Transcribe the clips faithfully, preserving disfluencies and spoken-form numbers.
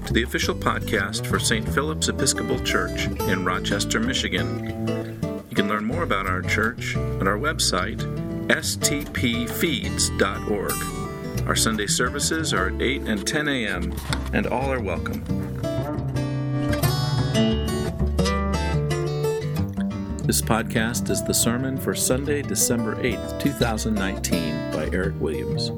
to the official podcast for Saint Philip's Episcopal Church in Rochester, Michigan. You can learn more about our church at our website, s t p feeds dot org. Our Sunday services are at eight and ten a.m., and all are welcome. This podcast is the sermon for Sunday, December eighth, twenty nineteen, by Eric Williams.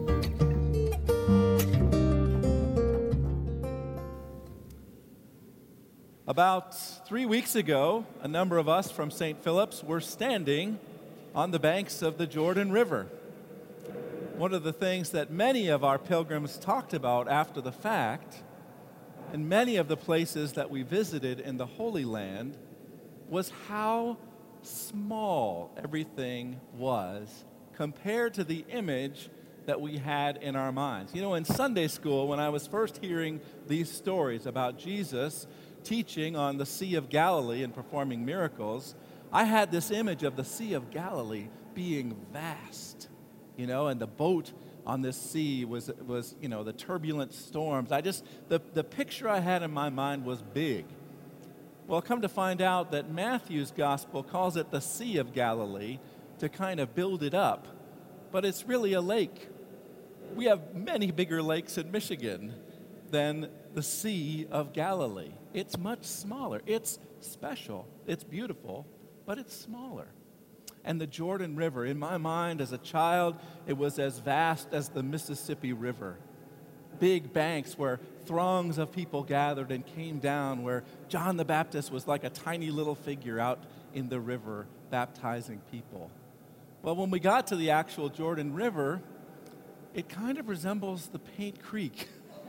About three weeks ago, a number of us from Saint Philip's were standing on the banks of the Jordan River. One of the things that many of our pilgrims talked about after the fact, and many of the places that we visited in the Holy Land, was how small everything was compared to the image that we had in our minds. You know, in Sunday school, when I was first hearing these stories about Jesus teaching on the Sea of Galilee and performing miracles, I had this image of the Sea of Galilee being vast, you know, and the boat on this sea was, was you know, the turbulent storms. I just, the, the picture I had in my mind was big. Well, come to find out that Matthew's gospel calls it the Sea of Galilee to kind of build it up, but it's really a lake. We have many bigger lakes in Michigan than the Sea of Galilee. It's much smaller. It's special. It's beautiful, but it's smaller. And the Jordan River, in my mind as a child, it was as vast as the Mississippi River. Big banks where throngs of people gathered and came down, where John the Baptist was like a tiny little figure out in the river baptizing people. Well, when we got to the actual Jordan River, it kind of resembles the Paint Creek.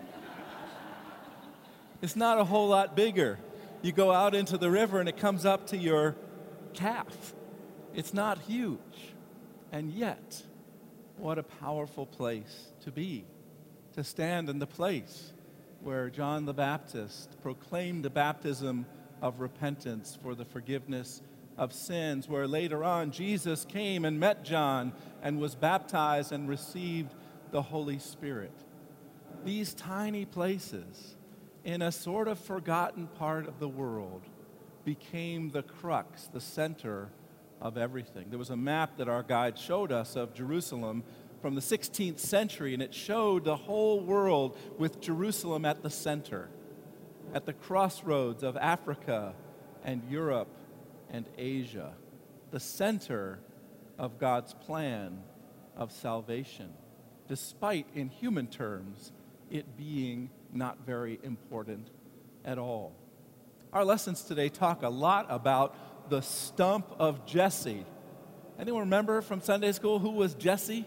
It's not a whole lot bigger. You go out into the river and it comes up to your calf. It's not huge. And yet, what a powerful place to be, to stand in the place where John the Baptist proclaimed the baptism of repentance for the forgiveness of sins, where later on Jesus came and met John and was baptized and received the Holy Spirit. These tiny places in a sort of forgotten part of the world became the crux, the center of everything. There was a map that our guide showed us of Jerusalem from the sixteenth century, and it showed the whole world with Jerusalem at the center, at the crossroads of Africa and Europe and Asia, the center of God's plan of salvation, despite, in human terms, it being not very important at all. Our lessons today talk a lot about the stump of Jesse. Anyone remember from Sunday school who was Jesse?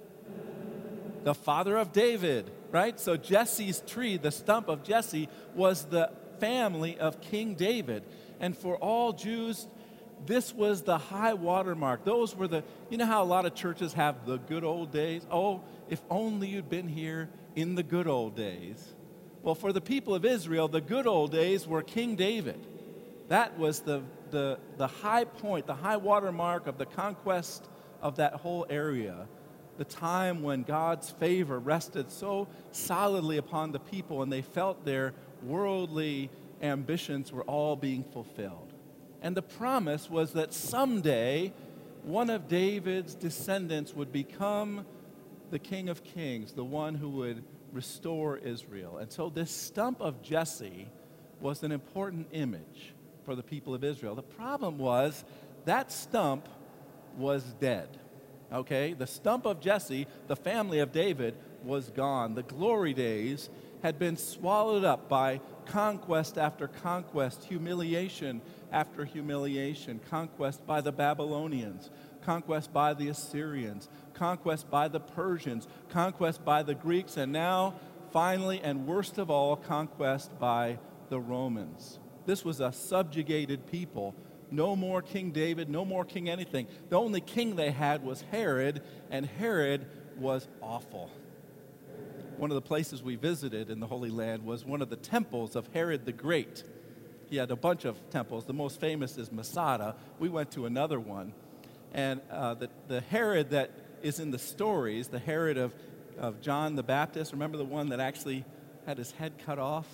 The father of David, right? So Jesse's tree, the stump of Jesse, was the family of King David. And for all Jews, this was the high water mark. Those were the, you know how a lot of churches have the good old days? Oh, if only you'd been here in the good old days. Well, for the people of Israel, the good old days were King David. That was the, the, the high point, the high water mark of the conquest of that whole area. The time when God's favor rested so solidly upon the people and they felt their worldly ambitions were all being fulfilled. And the promise was that someday one of David's descendants would become the King of Kings, the one who would restore Israel. And so this stump of Jesse was an important image for the people of Israel. The problem was that stump was dead. Okay? The stump of Jesse, the family of David, was gone. The glory days had been swallowed up by conquest after conquest, humiliation after humiliation, conquest by the Babylonians, conquest by the Assyrians, conquest by the Persians, conquest by the Greeks, and now, finally, and worst of all, conquest by the Romans. This was a subjugated people. No more King David, no more king anything. The only king they had was Herod, and Herod was awful. One of the places we visited in the Holy Land was one of the temples of Herod the Great. He had a bunch of temples. The most famous is Masada. We went to another one. And uh, the, the Herod that is in the stories, the Herod of, of John the Baptist, remember the one that actually had his head cut off?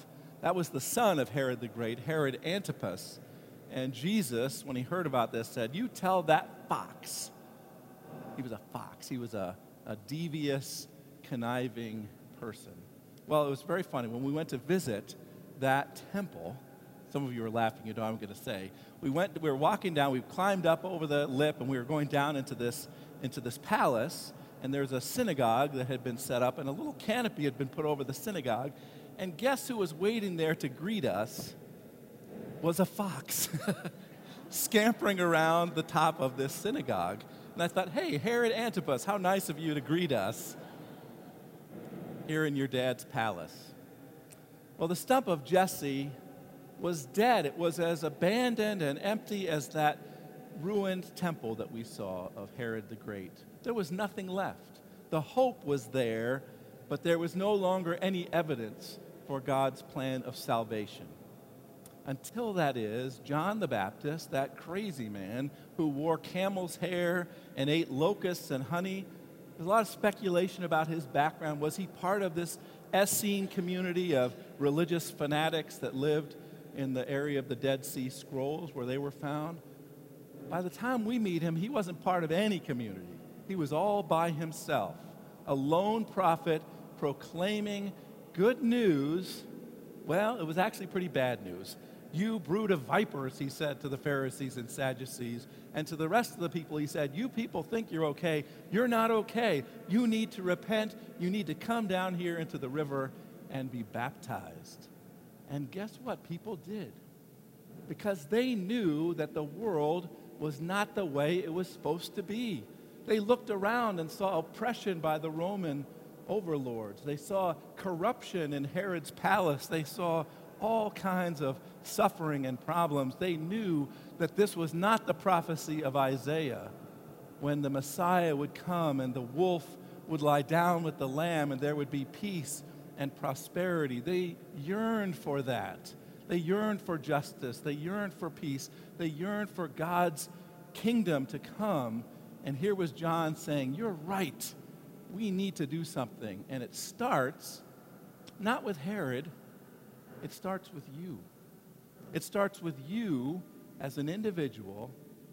That was the son of Herod the Great, Herod Antipas. And Jesus, when he heard about this, said, "You tell that fox." He was a fox. He was a, a devious, conniving person. Well, it was very funny. When we went to visit that temple, some of you are laughing, you know what I'm going to say. We went, we were walking down, we climbed up over the lip, and we were going down into this, into this palace, and there's a synagogue that had been set up, and a little canopy had been put over the synagogue. And guess who was waiting there to greet us? Was a fox scampering around the top of this synagogue. And I thought, hey, Herod Antipas, how nice of you to greet us here in your dad's palace. Well, the stump of Jesse was dead. It was as abandoned and empty as that ruined temple that we saw of Herod the Great. There was nothing left. The hope was there, but there was no longer any evidence for God's plan of salvation. Until, that is, John the Baptist, that crazy man who wore camel's hair and ate locusts and honey. There's a lot of speculation about his background. Was he part of this Essene community of religious fanatics that lived in the area of the Dead Sea Scrolls where they were found? By the time we meet him, he wasn't part of any community. He was all by himself, a lone prophet proclaiming good news. Well, it was actually pretty bad news. "You brood of vipers," he said to the Pharisees and Sadducees. And to the rest of the people, he said, "You people think you're okay. You're not okay. You need to repent. You need to come down here into the river and be baptized." And guess what? People did. Because they knew that the world was not the way it was supposed to be. They looked around and saw oppression by the Roman overlords. They saw corruption in Herod's palace. They saw all kinds of suffering and problems. They knew that this was not the prophecy of Isaiah, when the Messiah would come and the wolf would lie down with the lamb and there would be peace and prosperity. They yearned for that. They yearned for justice. They yearned for peace. They yearned for God's kingdom to come. And here was John saying, "You're right. We need to do something." And it starts not with Herod. It starts with you. It starts with you as an individual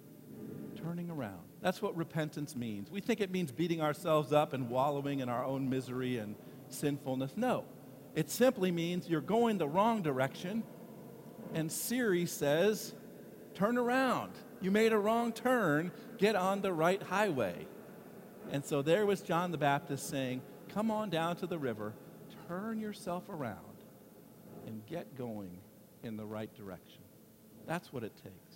turning around. That's what repentance means. We think it means beating ourselves up and wallowing in our own misery and sinfulness. No. It simply means you're going the wrong direction, and Siri says, turn around. You made a wrong turn. Get on the right highway. And so there was John the Baptist saying, come on down to the river, turn yourself around, and get going in the right direction. That's what it takes.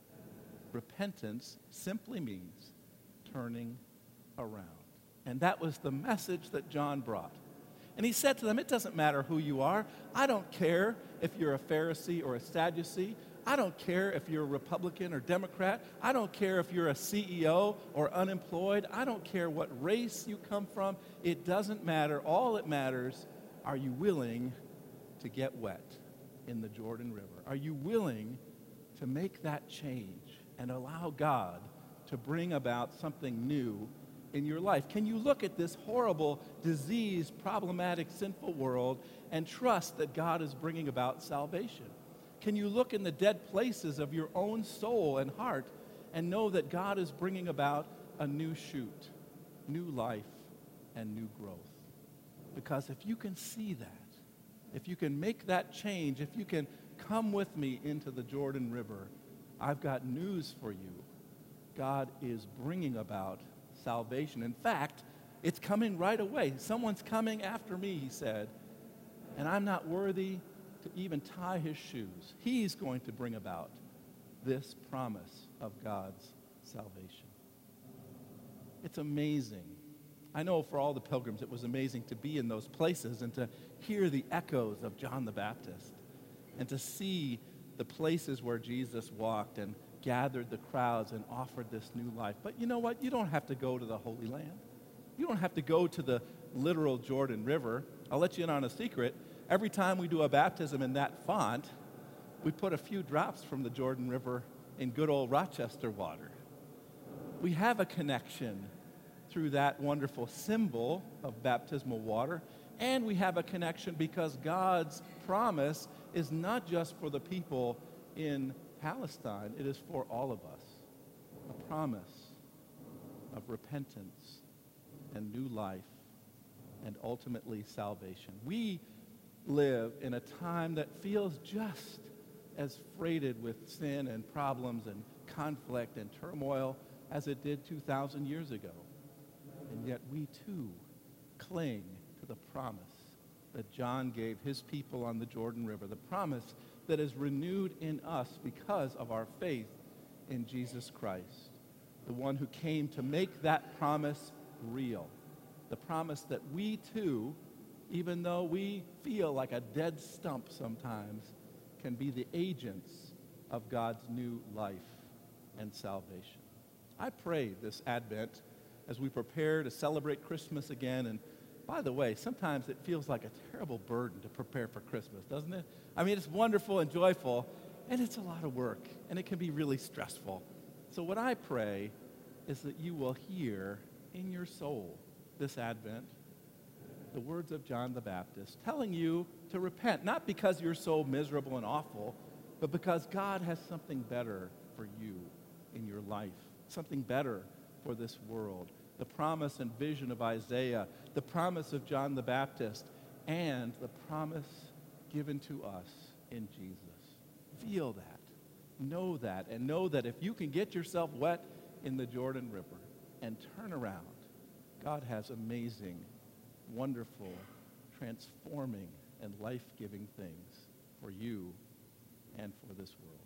Repentance simply means turning around. And that was the message that John brought. And he said to them, it doesn't matter who you are. I don't care if you're a Pharisee or a Sadducee. I don't care if you're a Republican or Democrat. I don't care if you're a C E O or unemployed. I don't care what race you come from. It doesn't matter. All that matters, are you willing to get wet in the Jordan River? Are you willing to make that change and allow God to bring about something new in your life? Can you look at this horrible, diseased, problematic, sinful world and trust that God is bringing about salvation? Can you look in the dead places of your own soul and heart and know that God is bringing about a new shoot, new life, and new growth? Because if you can see that, if you can make that change, if you can come with me into the Jordan River, I've got news for you. God is bringing about salvation. In fact, it's coming right away. Someone's coming after me, he said, and I'm not worthy to even tie his shoes. He's going to bring about this promise of God's salvation. It's amazing. I know for all the pilgrims, it was amazing to be in those places and to hear the echoes of John the Baptist and to see the places where Jesus walked and gathered the crowds and offered this new life. But you know what? You don't have to go to the Holy Land. You don't have to go to the literal Jordan River. I'll let you in on a secret. Every time we do a baptism in that font, we put a few drops from the Jordan River in good old Rochester water. We have a connection through that wonderful symbol of baptismal water. And we have a connection because God's promise is not just for the people in Palestine, it is for all of us. A promise of repentance and new life and ultimately salvation. We live in a time that feels just as freighted with sin and problems and conflict and turmoil as it did two thousand years ago. And yet we too cling to the promise that John gave his people on the Jordan River, the promise that is renewed in us because of our faith in Jesus Christ, the one who came to make that promise real, the promise that we too, even though we feel like a dead stump sometimes, can be the agents of God's new life and salvation. I pray this Advent as we prepare to celebrate Christmas again. And by the way, sometimes it feels like a terrible burden to prepare for Christmas, doesn't it? I mean, it's wonderful and joyful, and it's a lot of work, and it can be really stressful. So what I pray is that you will hear in your soul this Advent the words of John the Baptist telling you to repent, not because you're so miserable and awful, but because God has something better for you in your life, something better for this world. The promise and vision of Isaiah, the promise of John the Baptist, and the promise given to us in Jesus. Feel that, know that, and know that if you can get yourself wet in the Jordan River and turn around, God has amazing, wonderful, transforming, and life-giving things for you and for this world.